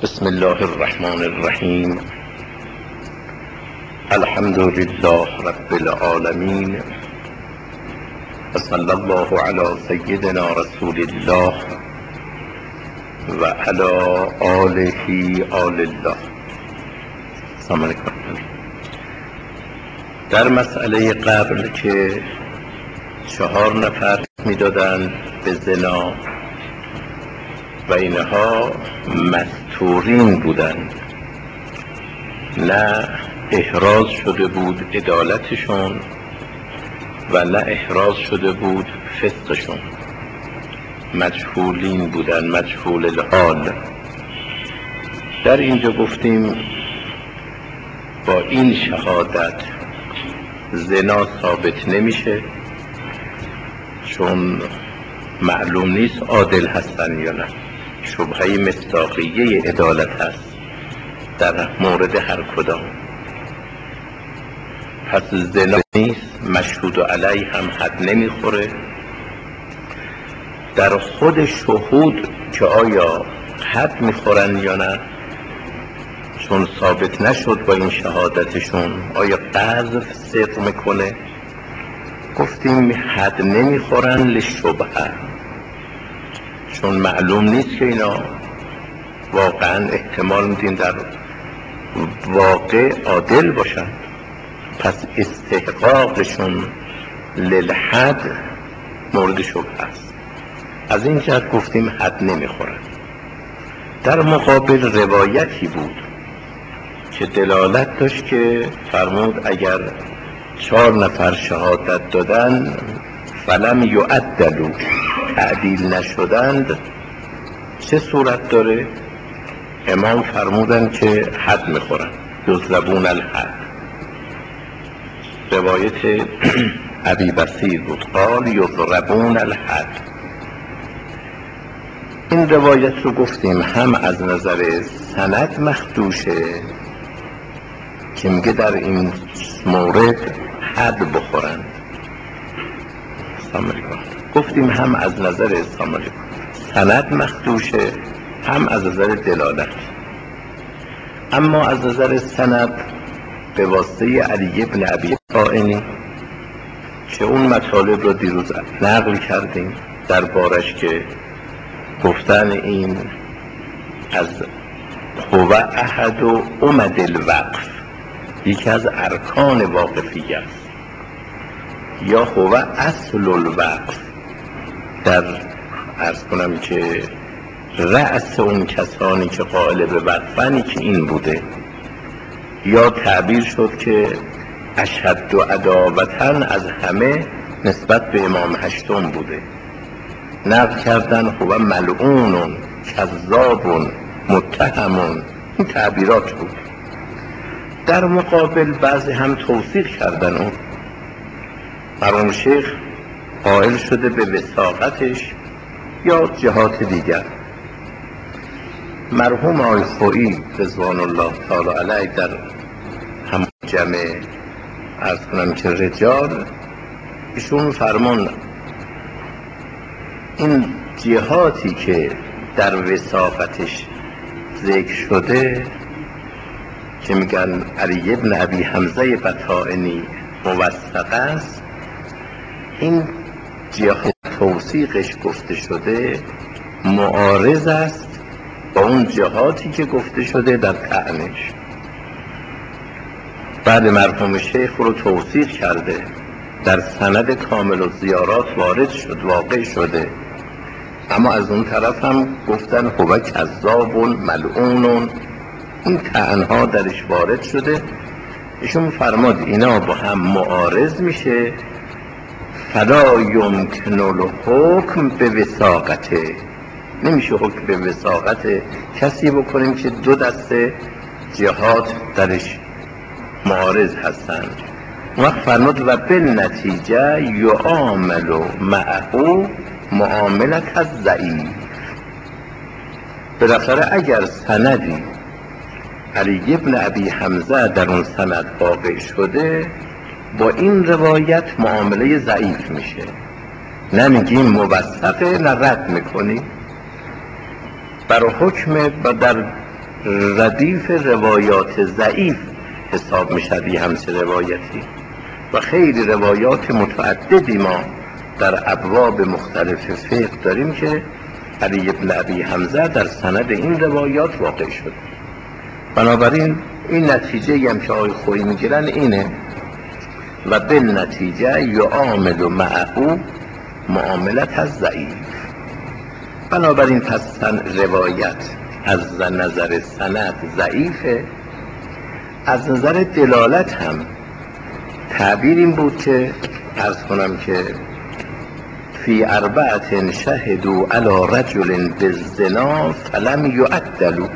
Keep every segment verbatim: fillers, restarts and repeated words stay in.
بسم الله الرحمن الرحیم. الحمد لله رب العالمین و صلی الله علی سیدنا رسول الله و علی آله آل الله. سلام علیکم. در مسئله قبل که چهار نفر میدادند به زنا و اینها مستورین بودند، نه احراز شده بود عدالتشون و نه احراز شده بود فسقشون، مجهولین بودند، مجهول الحال. در اینجا گفتیم با این شهادت زنا ثابت نمیشه، چون معلوم نیست عادل هستن یا نه، شبهه مصداقیه عدالت هست در مورد هر کدام. پس زنا نیست، مشهود علیه هم حد نمیخوره. در خود شهود که آیا حد میخورن یا نه، چون ثابت نشد با این شهادتشون آیا قذف صدق میکنه، گفتیم حد نمیخورن لشبهه، چون معلوم نیست که اینا واقعا احتمال میدین در واقع عادل باشن، پس استحقاقشون للحد مورد شبهه است. از این جهت گفتیم حد نمیخورن. در مقابل روایتی بود که دلالت داشت که فرمود اگر چهار نفر شهادت دادن فلم یعدلوا، تعدیل نشدند، چه صورت داره؟ امام فرمودن که حد میخورن، یضربون الحد. روایت ابی بصیر بود، قال یضربون الحد. این روایت رو گفتیم هم از نظر سند مخدوشه که میگه در این مورد حد بخورند، گفتیم هم از نظر سند مخدوشه هم از نظر دلالت. اما از نظر سند به واسطه علی ابن ابی طائنی که اون مطالب رو دیروز نقل کردیم در بارش که گفتن این از هو احد و امد الوقف، یکی از ارکان واقفی است، یا هو اصل الوقف، در عرض کنم که رأس اون کسانی که قائل به وقفنی که این بوده، یا تعبیر شد که اشد و عداوتن از همه نسبت به امام هشتم بوده. نقل کردن هو ملعون کذاب متهم، این تعبیرات بود. در مقابل بعضی هم توثیق کردن اون مرحوم شیخ قائل شده به وثاقتش یا جهات دیگر. مرحوم آقای خویی رضوان الله تعالی علیه در هم جمع عرض کنم که رجال، ایشون فرمان این جهاتی که در وثاقتش ذکر شده که میگن علی ابن ابی حمزه بطائنی موثق است، این جهات توثیقش گفته شده معارض است با اون جهاتی که گفته شده در طعنش. بعد مرحوم شیخ رو توثیق کرده، در سند کامل الزیارات وارد شد، واقع شده، اما از اون طرف هم گفتن هو کذاب ملعون، این طعنها درش وارد شده. ایشون فرماد اینا با هم معارض میشه، فلا یمکن الحکم به وثاقته، نمیشه حکم به وثاقت کسی بکنیم که دو دسته جهات درش معارض هستند. وقت فرمود و بالنتیجه یعامل معه معاملت الضعیف. بالاخره اگر سندی علی ابن ابی حمزه در اون سند واقع شده، با این روایت معامله ضعیف میشه، نه میگیم موثقه نه رد میکنیم. بر حکم در ردیف روایات ضعیف حساب میشد یه همچه روایتی و خیلی روایات متعددی ما در ابواب مختلف فقه داریم که علی بن ابی حمزه در سند این روایات واقع شد. بنابراین این نتیجه هم که آقای خویی میگیرن اینه و به نتیجه یعامل معه معاملت از ضعیف. بنابراین پس روایت از نظر سند ضعیفه، از نظر دلالت هم تعبیر این بود که عرض کنم که فی اربعة شهدوا علی رجل بالزنا فلم یعدلوا.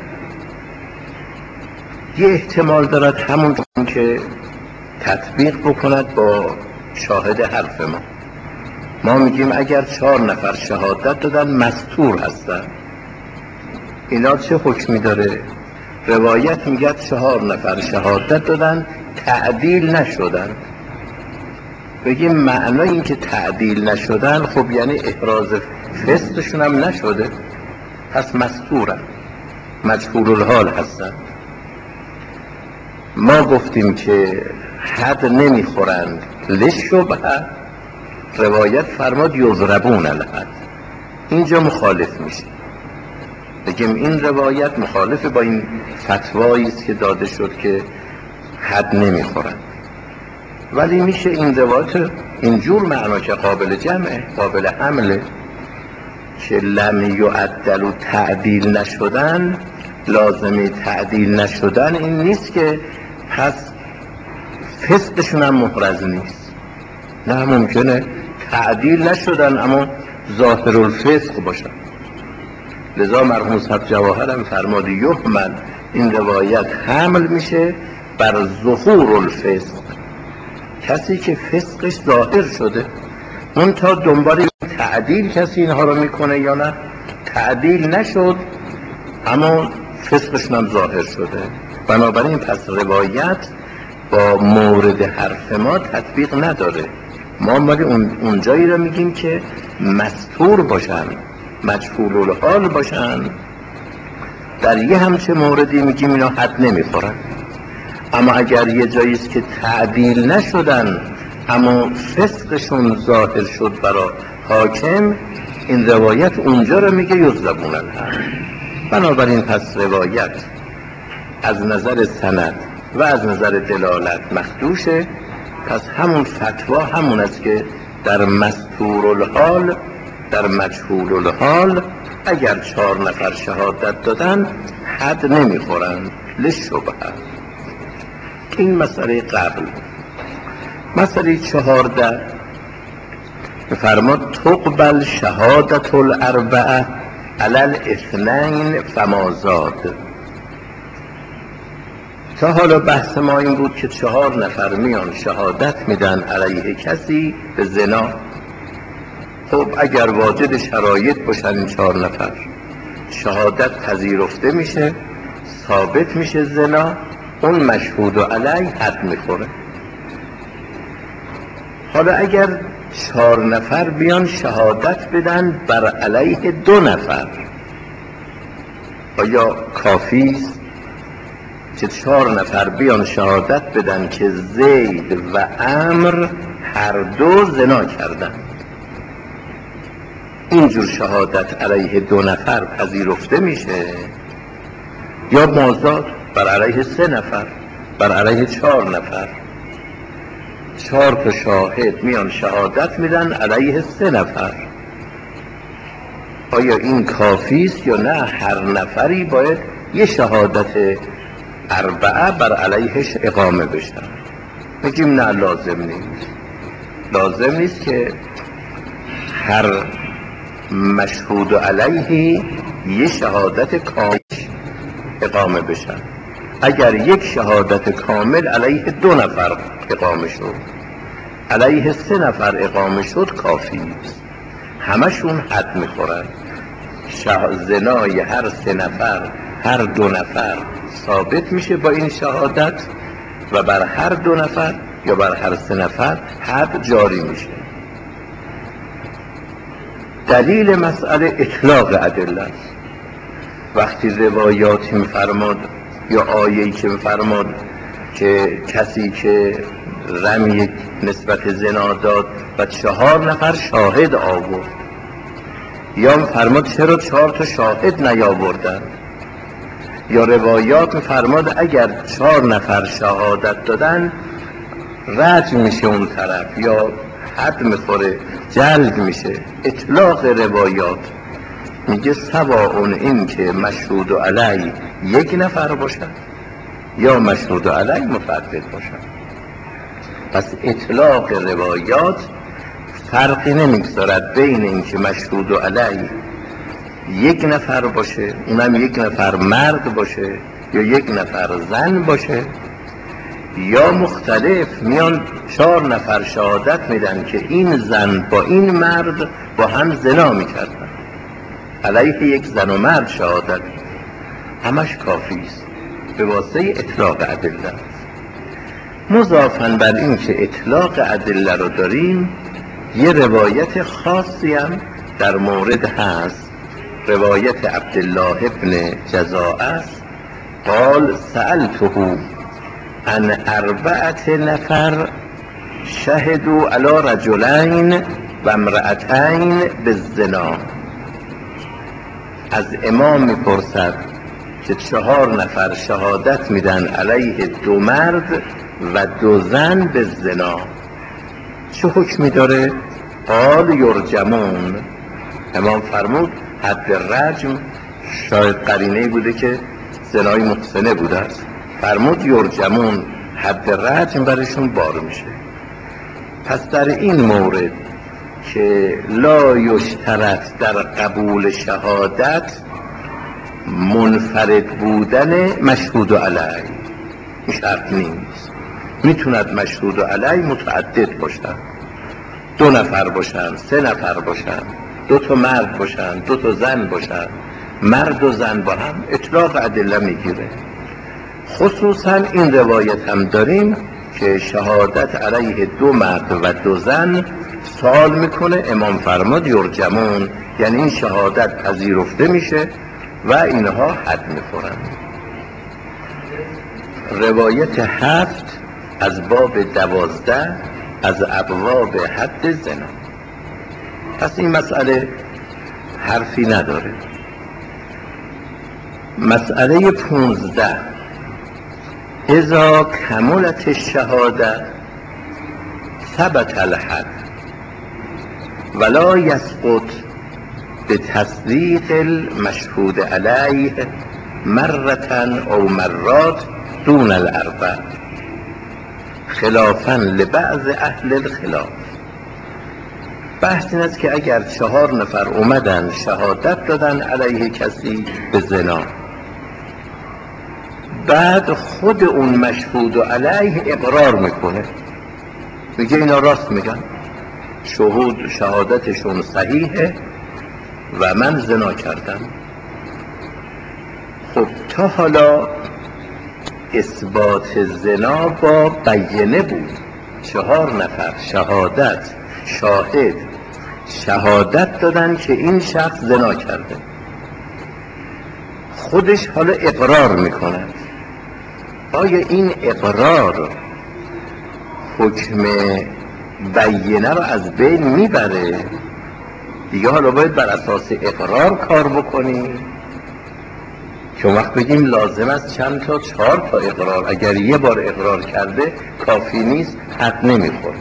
یه احتمال دارد همون که تطبیق بکند با شاهد حرف ما. ما میگیم اگر چهار نفر شهادت دادن مستور هستن، اینا چه حکمی داره؟ روایت میگه چهار نفر شهادت دادن تعدیل نشدن. بگیم معنای این که تعدیل نشدن خب یعنی احراز فسقشون هم نشده، پس مستورن، مجهول الحال هستن. ما گفتیم که حد نمیخورند لشبهه، روایت فرماد یضربون الحد، اینجا مخالف میشه. بگیم این روایت مخالف با این فتوایی است که داده شد که حد نمیخورند، ولی میشه این روایت اینجور معنا که قابل جمعه، قابل حمله، که لم یعدل و تعدیل نشدن، لازمه تعدیل نشدن این نیست که پس فسقشون هم محرز نیست. نه، ممکنه تعدیل نشدن اما ظاهر الفسق باشن. لذا مرحوم صاحب جواهر هم فرماد یحمل، این روایت حمل میشه بر ظهور الفسق، کسی که فسقش ظاهر شده. اون تا دنبال تعدیل کسی اینها رو میکنه یا نه، تعدیل نشد اما فسقشون هم ظاهر شده. بنابراین پس روایت با مورد حرف ما تطبیق نداره. ما ولی اون اونجایی رو میگیم که مستور باشن، مجهول الحال باشن، در یه همچه موردی میگیم اینا حد نمیخورن. اما اگر یه جاییست که تعدیل نشدن اما فسقشون ظاهر شد برای حاکم، این روایت اونجا رو میگه یضربون الحد. بنابراین پس روایت از نظر سند و از نظر دلالت مخدوشه. پس همون فتوا همون است که در مستور الحال، در مجهول الحال اگر چهار نفر شهادت دادن حد نمیخورن لشبهه. این مسئله قبل. مسئله چهارده فرماد تقبل شهادت الاربعه علی الاثنین فما زاد. تا حالا بحث ما این بود که چهار نفر میان شهادت میدن علیه کسی به زنا. خب اگر واجد شرایط باشن این چهار نفر، شهادت پذیرفته میشه، ثابت میشه زنا، اون مشهود علیه حد میخوره. حالا اگر چهار نفر بیان شهادت بدن بر علیه دو نفر، آیا کافی است که چهار نفر بیان شهادت بدن که زید و عمرو هر دو زنا کردن؟ اینجور شهادت علیه دو نفر پذیرفته میشه یا مازاد بر علیه سه نفر، بر علیه چهار نفر؟ چهار تا شاهد میان شهادت میدن علیه سه نفر، آیا این کافی است یا نه هر نفری باید یه شهادت اربعه بر علیهش اقامه بشن؟ میگیم نه، لازم نیست. لازم نیست که هر مشهود علیه یه شهادت کامل اقامه بشن. اگر یک شهادت کامل علیه دو نفر اقامه شد، علیه سه نفر اقامه شد، کافی نیست. همشون حد میخورن. زنای هر سه نفر، هر دو نفر ثابت میشه با این شهادت و بر هر دو نفر یا بر هر سه نفر حد جاری میشه. دلیل مسئله اطلاق ادله است. وقتی روایاتی میفرماد یا آیه‌ای که میفرماد که کسی که رمی نسبت زنا داد و چهار نفر شاهد آورد، یا میفرماد چرا چهار تا شاهد نیاوردن، یا روایات میفرماد اگر چهار نفر شهادت دادن رجم میشه اون طرف یا حد میخوره، جلد میشه. اطلاق روایات میگه سواء این که مشهود علی یک نفر باشد یا مشهود علی متعدد باشد. پس اطلاق روایات فرقی نمیگذارد بین این که مشهود علی یک نفر باشه، اونم یک نفر مرد باشه یا یک نفر زن باشه، یا مختلف میان چهار نفر شهادت میدن که این زن با این مرد با هم زنا میکردن، علیه یک زن و مرد شهادت، همش کافی است به واسطه اطلاق ادله. مضافاً بر این که اطلاق ادله رو داریم، یه روایت خاصی هم در مورد هست، روایت عبدالله ابن جزاء است. قال سألته عن اربعت نفر شهدوا علی رجلین و امرأتین بالزنا. از امام میپرسد که چهار نفر شهادت میدن علیه دو مرد و دو زن به زنا، چه حکمی داره؟ قال یرجمون. امام فرمود حد رجم، شاید قرینه بوده که زنای محسنه بوده است، فرمود یرجمون، حد رجم برشون بار میشه. پس در این مورد که لا یشترط در قبول شهادت منفرد بودن مشهود علی، این شرط نیست، میتوند مشهود علی متعدد باشن، دو نفر باشن، سه نفر باشن، دو تا مرد باشن، دو تا زن باشن، مرد و زن با هم، اطلاق ادله میگیره. خصوصا این روایت هم داریم که شهادت علیه دو مرد و دو زن سوال میکنه، امام فرماد یرجمون، یعنی این شهادت پذیرفته میشه و اینها حد میخورن. روایت هفت از باب دوازده از ابواب حد زنا. پس این مسئله حرفی نداره. مسئله پونزده اذا کملت الشهاده ثبت الحد ولا یسقط به تصدیق المشهود علیه مرتن او مرات دون الاربع خلافا لبعض اهل الخلاف. بحث این است که اگر چهار نفر اومدن شهادت دادن علیه کسی به زنا، بعد خود اون مشهود علیه اقرار میکنه، میگه اینا راست میگن، شهود شهادتشون صحیحه و من زنا کردم. خب تا حالا اثبات زنا با بینه بود، چهار نفر شهادت شاهد شهادت دادن که این شخص زنا کرده، خودش حالا اقرار میکند. آیا این اقرار حکم بینه رو از بین میبره؟ دیگه حالا باید بر اساس اقرار کار بکنیم که وقت بگیم لازم است چند تا چهار تا اقرار، اگر یه بار اقرار کرده کافی نیست، حد نمیخوره.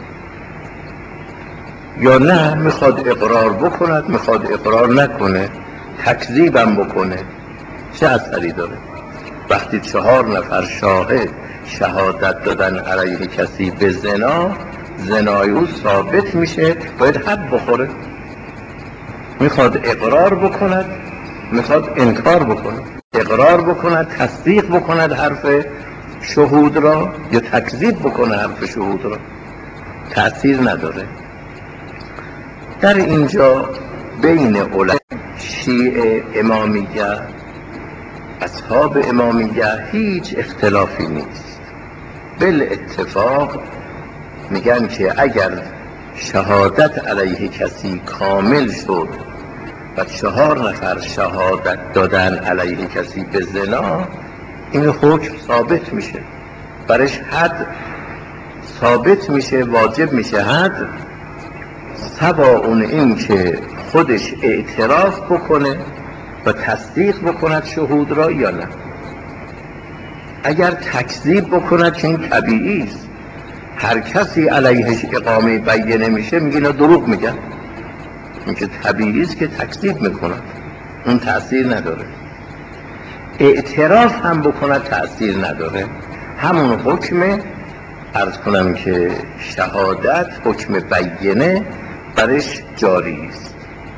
یا نه میخواد اقرار بکند، میخواد اقرار نکنه، تکذیبم بکنه، چه اثری داره؟ وقتی چهار نفر شاهد شهادت دادن علیه کسی به زنا، زنای او ثابت میشه، باید حد بخوره. میخواد اقرار بکند، میخواد انکار بکند، اقرار بکند تصدیق بکند حرف شهود را یا تکذیب بکنه حرف شهود را، تأثیر نداره. در اینجا بین علمای شیعه امامیه اصحاب امامیه هیچ اختلافی نیست، بالاتفاق میگن که اگر شهادت علیه کسی کامل شد و چهار نفر شهادت دادن علیه کسی به زنا، این حکم ثابت میشه، برش حد ثابت میشه، واجب میشه حد، سوا اون این که خودش اعتراف بکنه و تصدیق بکند شهود را یا نه. اگر تکذیب بکند که این طبیعی است، هر کسی علیهش اقامه بینه میشه میگه اینا دروغ میگن، این که طبیعی است که تکذیب میکند، اون تأثیر نداره. اعتراف هم بکند تأثیر نداره، همون حکم عرض کنم که شهادت، حکم بینه برش جاری است.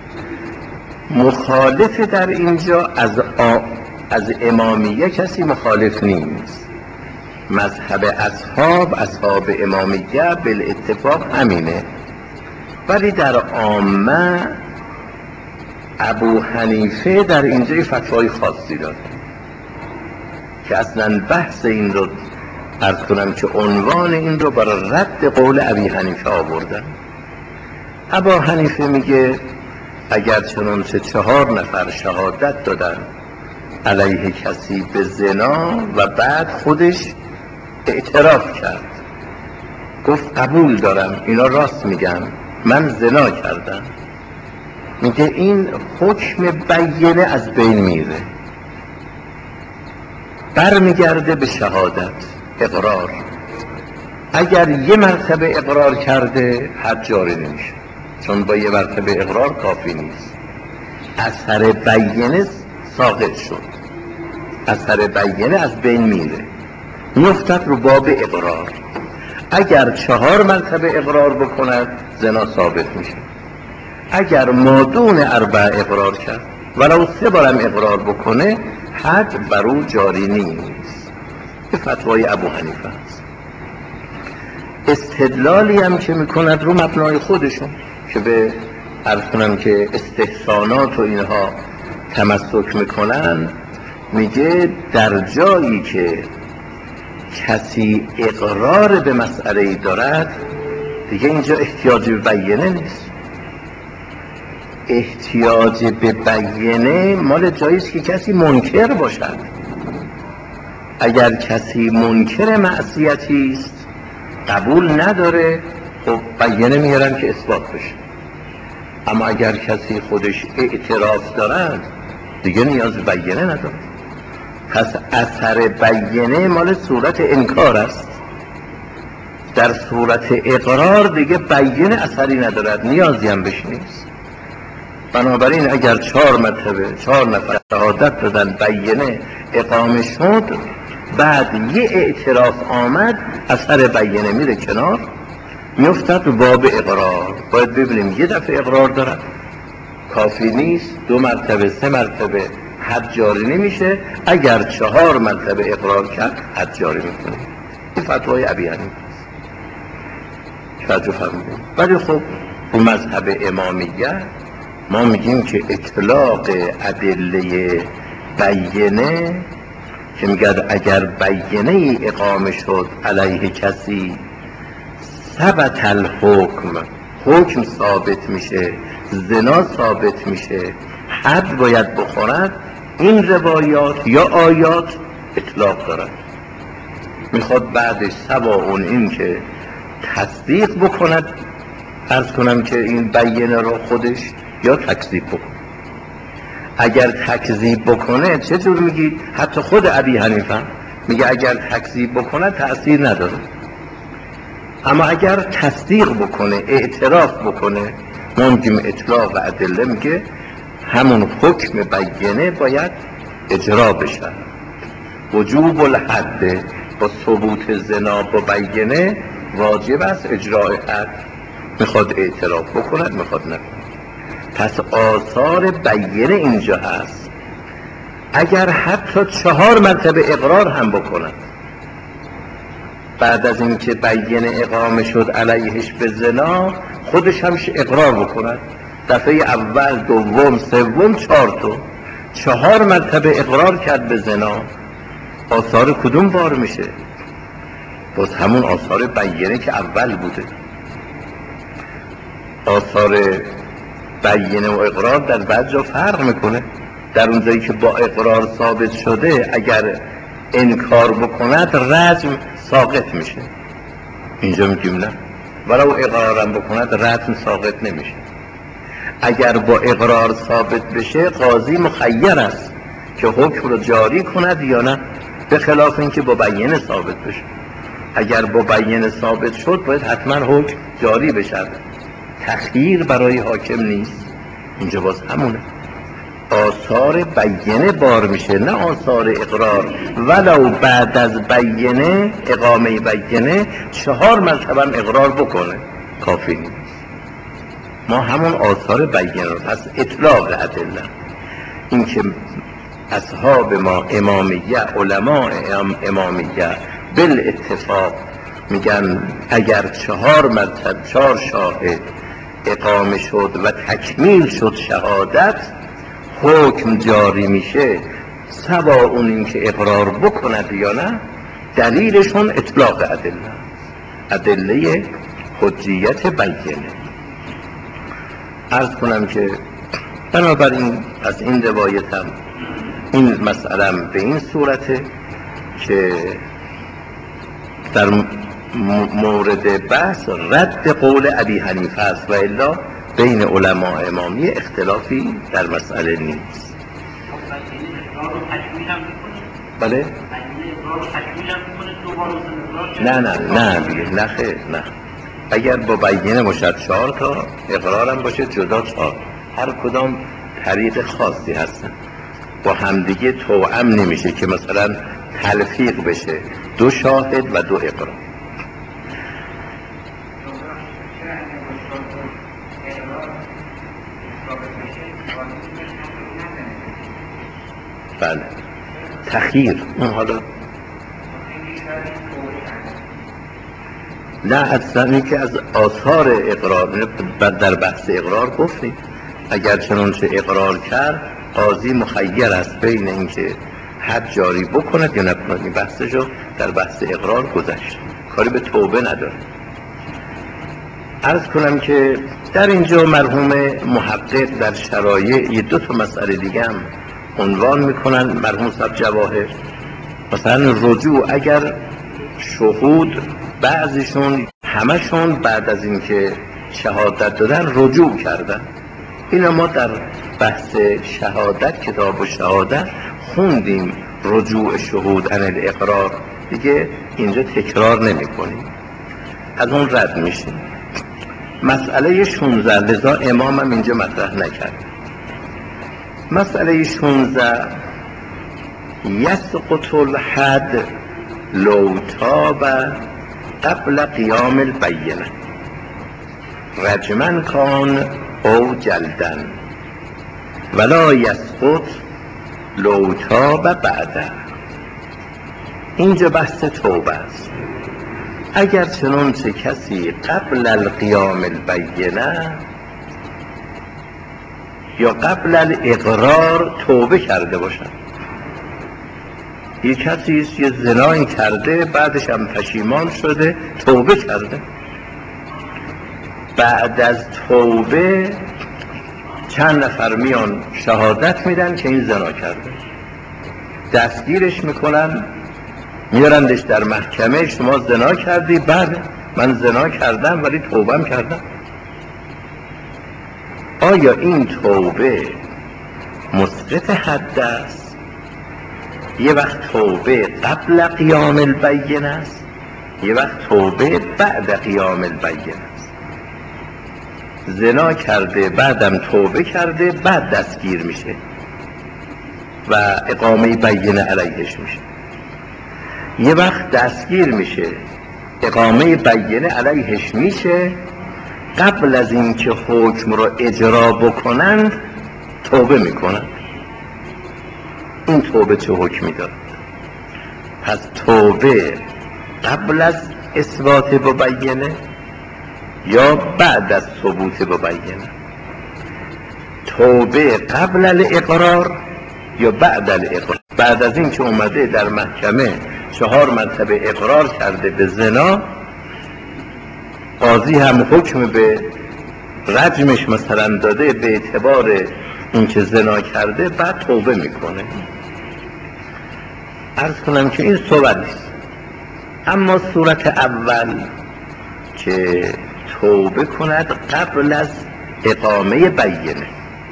مخالف در اینجا از آ... از امامیه کسی مخالف نیست. مذهب اصحاب اصحاب امامیه بالاتفاق همینه، ولی در عامه ابو حنیفه در اینجا فتوای خاصی داره که اصلا بحث این رو عرض کنم که عنوان این رو برای رد قول ابی حنیفه آوردن. ابو حنیفه میگه اگر چنانچه چهار نفر شهادت دادن علیه کسی به زنا و بعد خودش اعتراف کرد، گفت قبول دارم اینا راست میگن من زنا کردم، میگه این حکم بینه از بین میره، برمیگرده به شهادت، اقرار. اگر یه مرتبه اقرار کرده حد جاری نمیشه، چون با یه مرتبه اقرار کافی نیست، اثر بینه ساقط شد، اثر بینه از بین میره، میفتد رو باب اقرار. اگر چهار مرتبه اقرار بکند زنا ثابت میشه، اگر مادون اربع اقرار کرد ولو سه بارم اقرار بکنه حد بر او جاری نیست. به فتوای ابو حنیفه است. استدلالی هم که میکند رو مبنای خودشون که به عرض کنم که استحسانات و اینها تمسک میکنن، میگه در جایی که کسی اقرار به مسئله دارد دیگه اینجا احتیاج به بیانه نیست. احتیاج به بیانه مال جاییست که کسی منکر باشد. اگر کسی منکر معصیتی است قبول نداره، خب بیانه میارن که اثبات بشه. اما اگر کسی خودش اعتراف دارد دیگه نیاز به بیانه نداره. پس اثر بیانه مال صورت انکار است. در صورت اقرار دیگه بیانه اثری ندارد، نیازی هم بهش نیست. بنابراین اگر چهار مرتبه چهار نفر شهادت دادن بیانه اقامه شد، بعد یه اعتراف آمد، اثر بیانه میره کنار، میفتد رو باب اقرار. باید ببینیم یه دفعه اقرار دارد کافی نیست، دو مرتبه سه مرتبه حد جاری نمیشه، اگر چهار مرتبه اقرار کرد حد جاری میکنه. این فتوای ابی حنیفه است. توجه فرمودید. ولی خب تو مذهب امامیه ما میگیم که اطلاق ادله بیانه که میگه اگر بیانه ای اقامه شد علیه کسی ثبت الحکم، حکم ثابت میشه، زنا ثابت میشه، حد باید بخورد، این روایات یا آیات اطلاق دارد. میخواد بعدش سوا اون این که تصدیق بکند، عرض کنم که این بیانه رو خودش، یا تکذیب بکنه. اگر تکذیب بکنه چه جور میگید؟ حتی خود ابی حنیفه میگه اگر تکذیب بکنه تأثیر نداره، اما اگر تصدیق بکنه، اعتراف بکنه، ما میگیم اطلاق ادله، میگه همون حکم بیانه باید اجرا بشه. وجوب الحد با ثبوت زنا با بیانه واجب است اجراء حد، میخواد اعتراف بکند میخواد نکنه. پس آثار بیانه اینجا هست. اگر حتی چهار مرتبه اقرار هم بکند، بعد از اینکه بیانه اقامه شد علیهش به زنا، خودش همش اقرار بکند، دفعه اول دوم سوم چهار تا چهار مرتبه اقرار کرد به زنا، آثار کدوم بار میشه؟ باز همون آثار بیانه که اول بوده. آثار بیینه و اقرار در بعض جا فرق میکنه. در اون جایی که با اقرار ثابت شده اگر انکار بکند رجم ساقط میشه، اینجا میگیم نه، ولو اقرارم بکند رجم ساقط نمیشه. اگر با اقرار ثابت بشه قاضی مخیر است که حکم رو جاری کند یا نه، به خلاف اینکه با بیینه ثابت بشه. اگر با بیینه ثابت شد باید حتما حکم جاری بشه، تخییر برای حاکم نیست. اینجا باز همونه، آثار بیینه بار میشه نه آثار اقرار. ولو بعد از بیینه، اقامه بیینه، چهار مرتبه اقرار بکنه کافی نیست. ما همون آثار بیینه رو، پس اطلاق ادله، این که اصحاب ما امامیه، علماء امامیه بالاتفاق میگن اگر چهار مرتبه چهار شاهد اقامه شد و تکمیل شد شهادت، حکم جاری میشه، سوا اون این که اقرار بکند یا نه. دلیلشون اطلاق ادله، ادله حجیت بیینه. عرض کنم که بنابراین از این روایتم این مسئله به این صورته که در مورد بحث رد قول ابی حنیفه است و الا بین علماء امامی اختلافی در مسئله نیست. بله؟ نه نه نه دیگه نه خیر نه. اگر با بیینه باشد چهار تا، اقرارم باشه جدا چهار، هر کدام طریق خاصی هستن، با همدیگه توأم نمیشه که مثلا تلفیق بشه دو شاهد و دو اقرار. بله تخییر اون حالا نه اصلا که از آثار اقرار در بحث اقرار گفتیم اگر چنانچه اقرار کرد قاضی مخیر است بین اینکه حد جاری بکند یا نکند. این بحثشو در بحث اقرار گذشت، کاری به توبه نداره. عرض کنم که در اینجا مرحوم محقق در شرایع دو تا مسئله دیگه هم عنوان میکنن مرحوم صاحب جواهر. مثلا رجوع، اگر شهود بعضیشون همشون بعد از اینکه شهادت دادن رجوع کردن، اینا ما در بحث شهادت کتاب و شهادت خوندیم رجوع شهود عن الاقرار، دیگه اینجا تکرار نمی کنیم، از اون رد میشیم. مسئله شانزده لذا امامم اینجا مطرح نکرد. مسئله شانزده یسقط الحد لو تاب قبل قیام البینه رجمن کان او جلدن ولا یسقط لو تاب بعده. اینجا بحث توبه است. اگر چنانچه کسی قبل القیام البینه یا قبل الاقرار توبه کرده باشد، یک کسی است یه زنایی کرده بعدش هم پشیمان شده توبه کرده، بعد از توبه چند نفر میان شهادت میدن که این زنا کرده، دستگیرش میکنن میارندش در محکمه، شما زنا کردی؟ بله من زنا کردم ولی توبم کردم. آیا این توبه مسقط حد است؟ یه وقت توبه قبل قیام البینه است، یه وقت توبه بعد قیام البینه است. زنا کرده بعدم توبه کرده بعد دستگیر میشه و اقامه بینه علیهش میشه. یه وقت دستگیر میشه اقامه بینه علیهش میشه، قبل از اینکه حکم رو اجرا بکنند توبه میکنند. این توبه چه حکمی دارد؟ پس توبه قبل از اثبات ببینه یا بعد از ثبوت ببینه؟ توبه قبل الاقرار یا بعد الاقرار؟ بعد از این که اومده در محکمه چهار مرتبه اقرار کرده به زنا، قاضی هم حکم به رجمش مثلا داده به اعتبار اینکه زنا کرده، بعد توبه میکنه. عرض کنم که این صورت نیست. اما صورت اول که توبه کند قبل از اقامه بینه،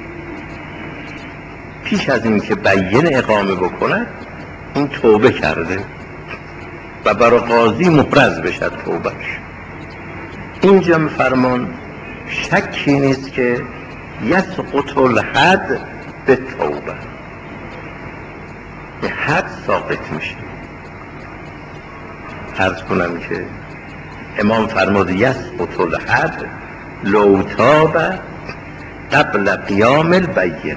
پیش از این که بینه اقامه بکند این توبه کرده و برای قاضی محرز بشد توبهش. اینجا میفرمان شکی نیست که یسقط الحد به توبه، حد ساقط میشه. عرض کنم که امام فرمود یسقط الحد لو تاب قبل قیام البینه.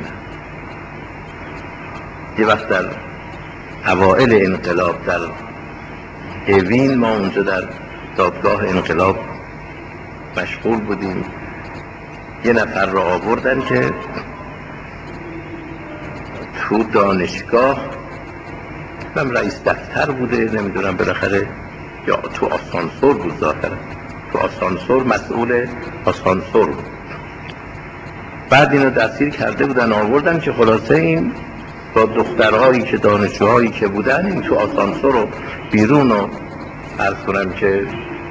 یه وقت در اوائل انقلاب در اوین، ما اونجا در دادگاه انقلاب مشغول بودیم، یه نفر را آوردن که تو دانشگاه، من رئیس دفتر بوده نمیدونم بالاخره، یا تو آسانسور بود ظاهرا، تو آسانسور مسئول آسانسور بود. بعد اینو دستگیر کرده بودن آوردن که خلاصه این با دخترهایی که دانشجوهایی که بودن این تو آسانسور رو بیرون رو عرض کنم که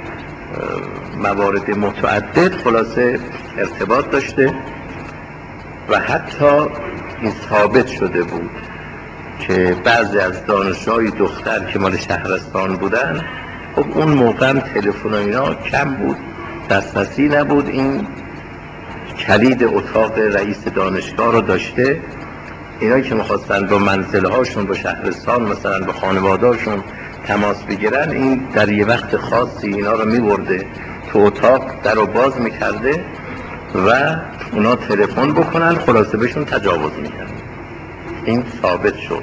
موارد متعدد خلاصه ارتباط داشته و حتی این ثابت شده بود که بعضی از دانشجوهای دختر که مال شهرستان بودن، خب اون موقع هم تلفن و اینا کم بود، دسترسی نبود، این کلید اتاق رئیس دانشگاه رو داشته. اینایی که میخواستن با منزل هاشون با شهرستان مثلا با خانوادهاشون تماس بگیرن، این در یه وقت خاصی اینا رو میبرده تو اتاق، در رو باز میکرده و اونا تلفن بکنن، خلاصه بهشون تجاوز میکرد. این ثابت شد.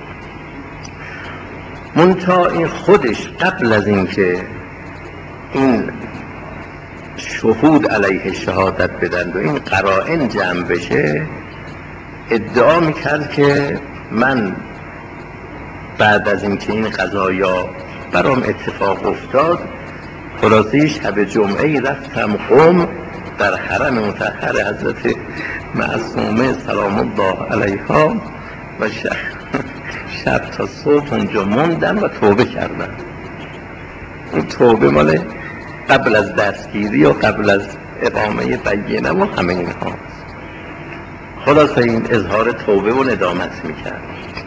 منتها این خودش قبل از این که این شهود علیه شهادت بدن و این قرائن جمع بشه، ادعا میکرد که من بعد از اینکه این قضایا برام اتفاق افتاد، خلاصه شب جمعه رفتم قم در حرم مطهر حضرت معصومه سلام الله علیها و شب, شب تا صبح اونجا موندم و توبه کردم. این توبه مال قبل از دستگیری و قبل از اقامه بینه و همه این ها. خلاصه این اظهار توبه و ندامت میکرد.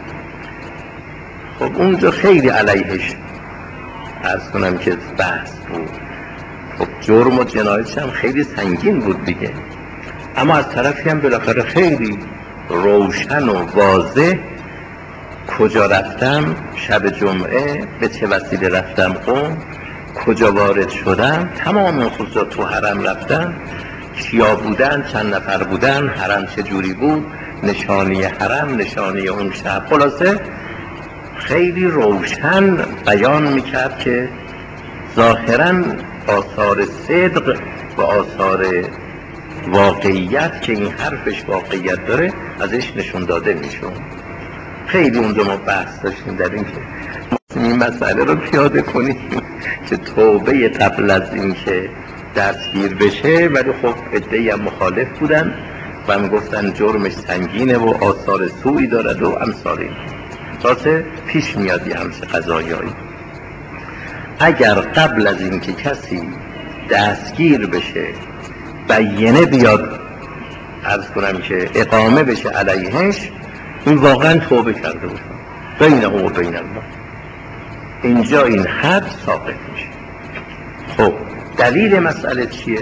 خب اونجا خیلی علیهش عرض کنم که بحث بود. خب جرم و جنایتش هم خیلی سنگین بود دیگه، اما از طرفی هم بالاخره خیلی روشن و واضح کجا رفتم شب جمعه، به چه وسیله رفتم قم، کجا وارد شدم، تمام این خصوصا تو حرم رفتم، کیا بودن، چند نفر بودن، حرم چه جوری بود، نشانی حرم، نشانی اون شب، خلاصه خیلی روشن بیان میکرد که ظاهراً آثار صدق و آثار واقعیت که این حرفش واقعیت داره ازش نشون داده میشون. خیلی اونجا ما بحث داشتیم در این که این مسئله رو پیاده کنیم که توبه قبل از این که دستگیر بشه، ولی خب عده‌ای هم مخالف بودن و هم گفتن جرمش سنگینه و آثار سوئی دارد و امثال این. تازه پیش میادی همچه قضایایی. اگر قبل از این که کسی دستگیر بشه بینه بیاد عرض کنم که اقامه بشه علیهش، این واقعا توبه کرده بود بینه و بین الله، اینجا این حد ساقط میشه. خب دلیل مسئله چیه؟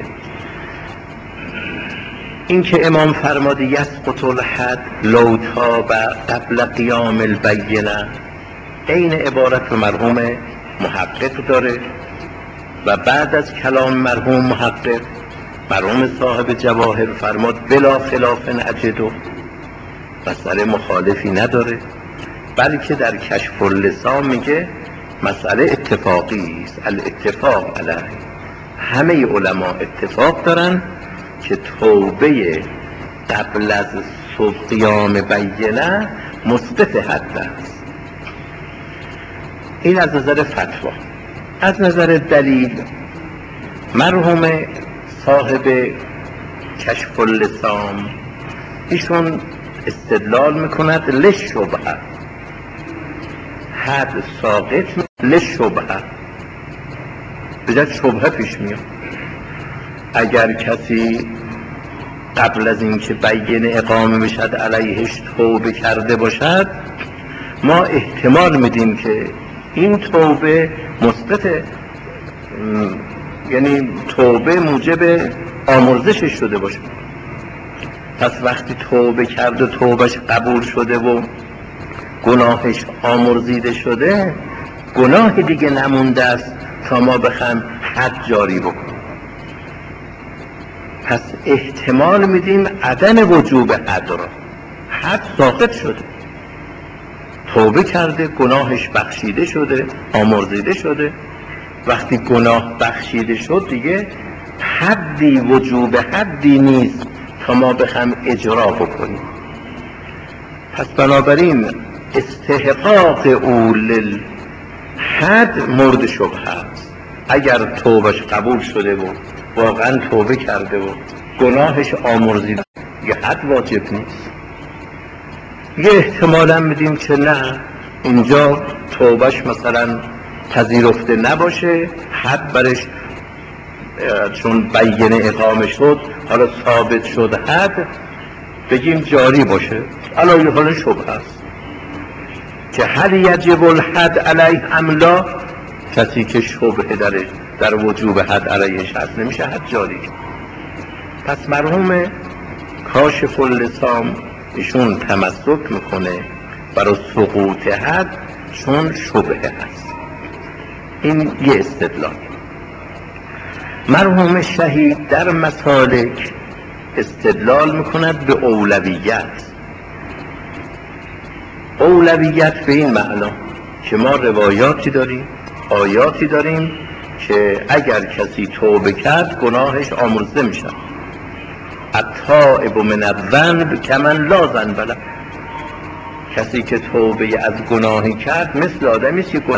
این که امام فرماده یسقط الحد لو تاب قبل قیام البینه، این عبارت مرحوم محقق داره و بعد از کلام مرحوم محقق مرحوم صاحب جواهر فرماد بلا خلاف نجدو، مسئله مخالفی نداره، بلکه در کشف اللسان میگه مسئله اتفاقی است، الاتفاق علیه، همه علما اتفاق دارن که توبه قبل از قیام بینه مسقط حد است. این از نظر فتوا. از نظر دلیل مرحوم صاحب کشف اللسام ایشون استدلال میکند لشبهه، حد ساقط لشبهه، بجد شبهه پیش میاد. اگر کسی قبل از اینکه بینه اقامه بشد علیهش توبه کرده باشد، ما احتمال میدیم که این توبه مثبت، یعنی توبه موجب آمرزشش شده باشه. پس وقتی توبه کرد و توبهش قبول شده و گناهش آمرزیده شده، گناه دیگه نمونده است تا ما بخوایم حد جاری بکنیم. پس احتمال میدیم عدم وجوب حد را، حد ساقط شده، توبه کرده، گناهش بخشیده شده، آمرزیده شده. وقتی گناه بخشیده شد دیگه حدی وجوب حدی نیست تا ما بخوایم اجرا بکنیم. پس بنابراین استحقاق او للحد مورد شبهه است. اگر توبهش قبول شده و واقعا توبه کرده و گناهش آمرزیده، یه حد واجب نیست. یه احتمالا میدیم که نه، اینجا توبهش مثلا پذیرفته نباشه، حد برش چون بینه اقامه شد، حالا ثابت شد حد، بگیم جاری باشه. علایه حال شبهه است که هل یجب الحد علیه ام لا، کسی که شبهه درش در وجوب حد علیهش هست نمیشه حد جاری. پس مرحوم کاشف اللسام ایشون تمسک میکنه برای سقوط حد چون شبهه هست. این یه استدلال. مرحوم شهید در مسالک استدلال میکند به اولویت. اولویت به این معنا که ما روایاتی داریم، آیاتی داریم که اگر کسی توبه کرد گناهش آمرزیده میشه. التائب من الذنب کمن لا ذنب له، کسی که توبه از گناهی کرد مثل آدمی است که گناه.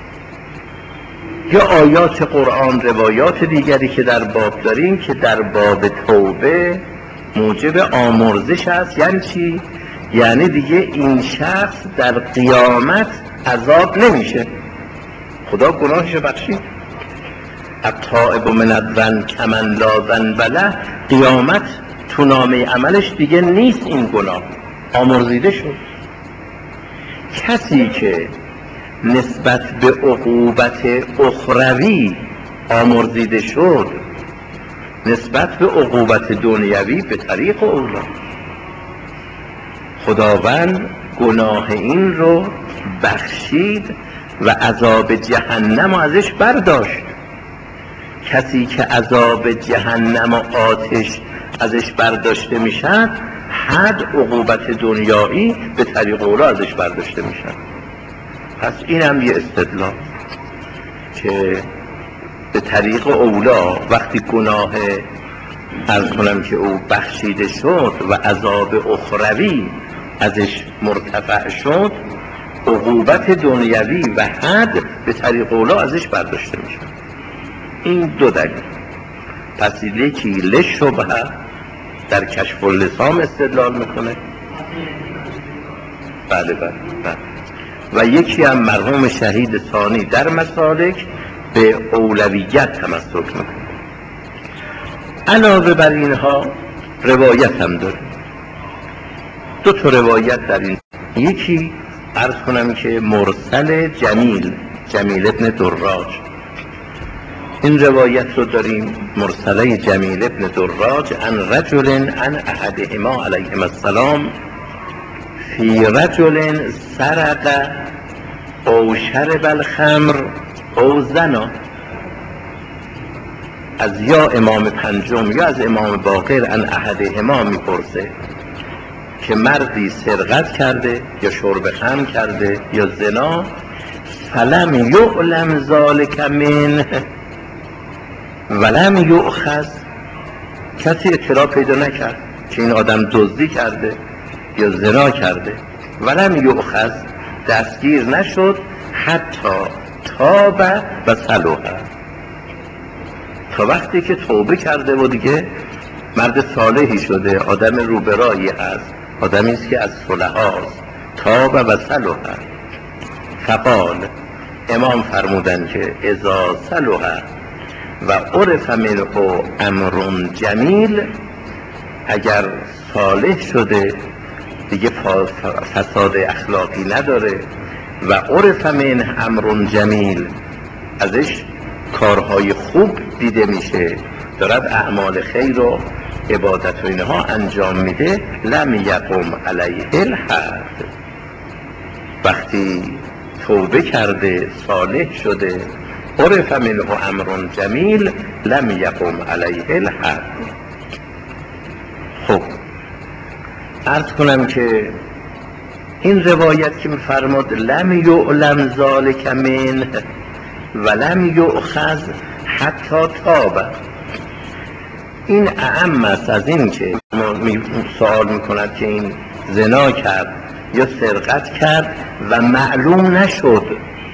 یا آیات قرآن، روایات دیگری که در باب داریم که در باب توبه موجب آمرزش است. یعنی چی؟ یعنی دیگه این شخص در قیامت عذاب نمیشه، خدا گناهش بخشید. التائب من الذنب کمن لا ذنب له، قیامت تو نامه عملش دیگه نیست، این گناه آمرزیده شد. کسی که نسبت به عقوبت اخروی آمرزیده شد، نسبت به عقوبت دنیوی به طریق اولا خداوند گناه این رو بخشید و عذاب جهنم ازش برداشت. کسی که عذاب جهنم و آتش ازش برداشته میشن، حد عقوبت دنیایی به طریق اولا ازش برداشته میشن. پس این هم یه استدلال که به طریق اولا وقتی گناه عرض کنم که او بخشیده شد و عذاب اخروی ازش مرتفع شد، عقوبت دنیوی و حد به طریق اولا ازش برداشته میشه. این دو دلیل. پس یکی لشبهه در کشف اللسام استدلال میکنه، بله بله بله، و یکی هم مرحوم شهید ثانی در مسالک به اولویت تمسک میکنه. علاوه بر اینها روایت هم داره، دو تا روایت در این. یکی عرض کنم که مرسل جمیل جمیل ابن دراج، این روایت رو داریم، مرسله جمیل ابن دراج عن رجل عن احدهما علیهم السلام فی رجل سرق او شرب الخمر او زنا. از یا امام پنجم یا از امام باقر عن احدهما میپرسه که مردی سرقت کرده یا شرب خمر کرده یا زنا، فلم یعلم ذالک منه ولم یؤخذ، کسی اطلاع پیدا نکرد که این آدم دزدی کرده یا زنا کرده، ولم یؤخذ، دستگیر نشد، حتی تاب و صلح، تا وقتی که توبه کرده و دیگه مرد صالحی شده، آدم روبرایی هست، آدمی است که از صلحاست. تاب و صلح فقال، امام فرمودن که اذا صلح و عرف منه امر جمیل، اگر صالح شده دیگه فساد اخلاقی نداره و عرف منه امر جمیل، ازش کارهای خوب دیده میشه، دارد اعمال خیر و عبادت و اینها انجام میده، لم یقم علیه الحد. وقتی توبه کرده، صالح شده، عرف منه امر جمیل، لم یقم علیه الحد. خب عرض کنم که این روایت که میفرماد لم یعلم ذالک منه و لم یؤخذ حتی تاب، این اعم است از این که سوال میکند که این زنا کرد یا سرقت کرد و معلوم نشد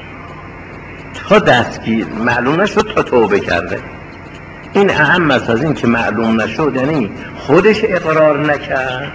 تا دستگیر، معلوم نشد تا توبه کرده. این اعم است از این که معلوم نشد، یعنی خودش اقرار نکرد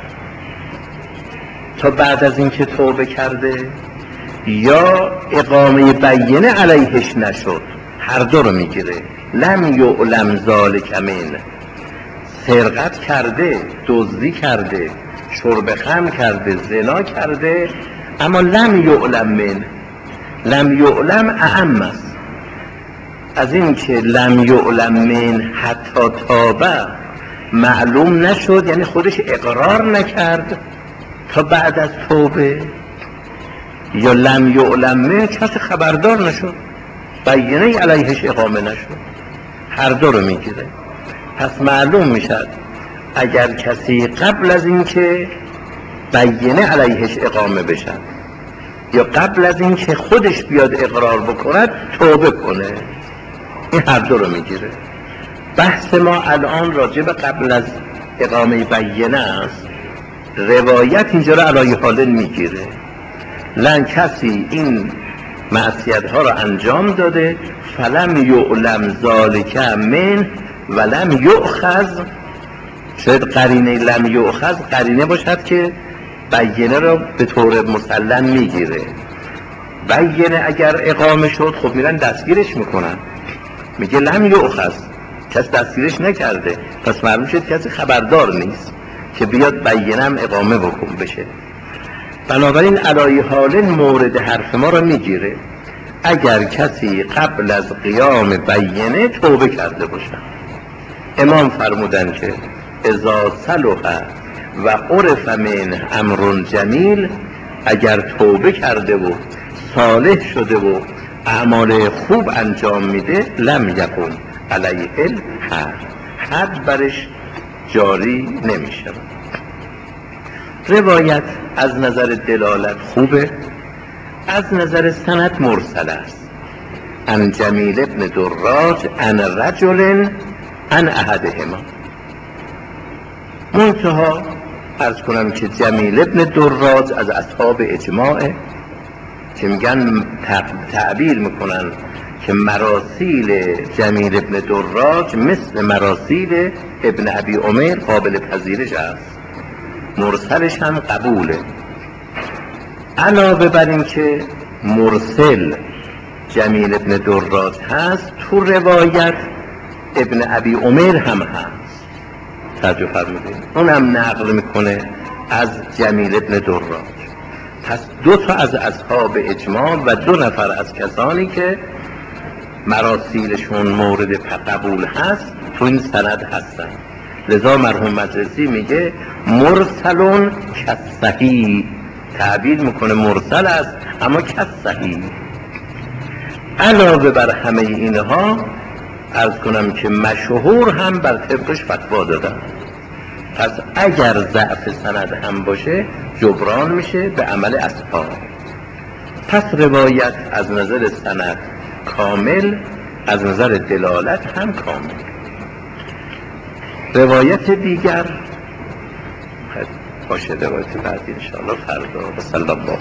تا بعد از این که توبه کرده، یا اقامه بینه علیهش نشد، هر دو رو میگیره. لم یعلم ذالک منه، سرقت کرده، دزدی کرده، شرب خمر کرده، زنا کرده، اما لم یعلم منه، لم یعلم اعم است از این که لم یعلم منه حتی تابه، معلوم نشد یعنی خودش اقرار نکرد تا بعد از توبه، یا لم یعلم منه کسی خبردار نشد، بینه علیهش اقامه نشد، هر دو رو میگیره. پس معلوم میشد اگر کسی قبل از این که بینه علیهش اقامه بشد یا قبل از این که خودش بیاد اقرار بکند توبه کنه، این هر دو رو میگیره. بحث ما الان راجع به قبل از اقامه بینه است. روایت اینجا رو علای حال میگیره، لن کسی این معصیت ها را انجام داده، فلم یعلم ذالک من ولم یؤخذ، شاید قرینه لم یؤخذ قرینه باشد که بینه را به طور مسلم میگیره. بینه اگر اقامه شد خب میرن دستگیرش میکنن، میگه لم یؤخذ، کس دستگیرش نکرده، پس معلوم شد کسی خبردار نیست که بیاد بینه هم اقامه بکن بشه. بنابراین علای حال مورد حرف ما را میگیره اگر کسی قبل از قیام بینه توبه کرده باشد. امام فرمودن که اذا صلح و عرف من امر جمیل، اگر توبه کرده و صالح شده و اعمال خوب انجام میده، لم یقم علیه الحد، حد برش جاری نمیشه. روایت از نظر دلالت خوبه، از نظر سند مرسل است. عن جمیل ابن دراج عن رجل عن احدهما، منتها عرض کنم که جمیل ابن دراج از اصحاب اجماعه که میگن تعبیر میکنن که مراسیل جمیل ابن دراج مثل مراسیل ابن ابی عمر قابل پذیرش است، مرسلش هم قبوله. علاوه بر این که مرسل جمیل ابن دراج هست، تو روایت ابن ابی عمر هم هست، توجه فرمودید، اون هم نقل میکنه از جمیل ابن دراج. پس دو تا از اصحاب اجماع و دو نفر از کسانی که مراسیلشون مورد قبول هست تو این سند هستن. لذا مرحوم مجلسی میگه مرسلون کصحیح، تعبیر میکنه مرسل است اما کصحیح. علاوه بر همه اینها عرض کنم که مشهور هم بر طبقش فتوا دادن. پس اگر ضعف سند هم باشه جبران میشه به عمل اصحاب. پس روایت از نظر سند کامل، از نظر دلالت هم کامل. روایت دیگر باشه روایت بعدی انشاءالله فردا. صلی الله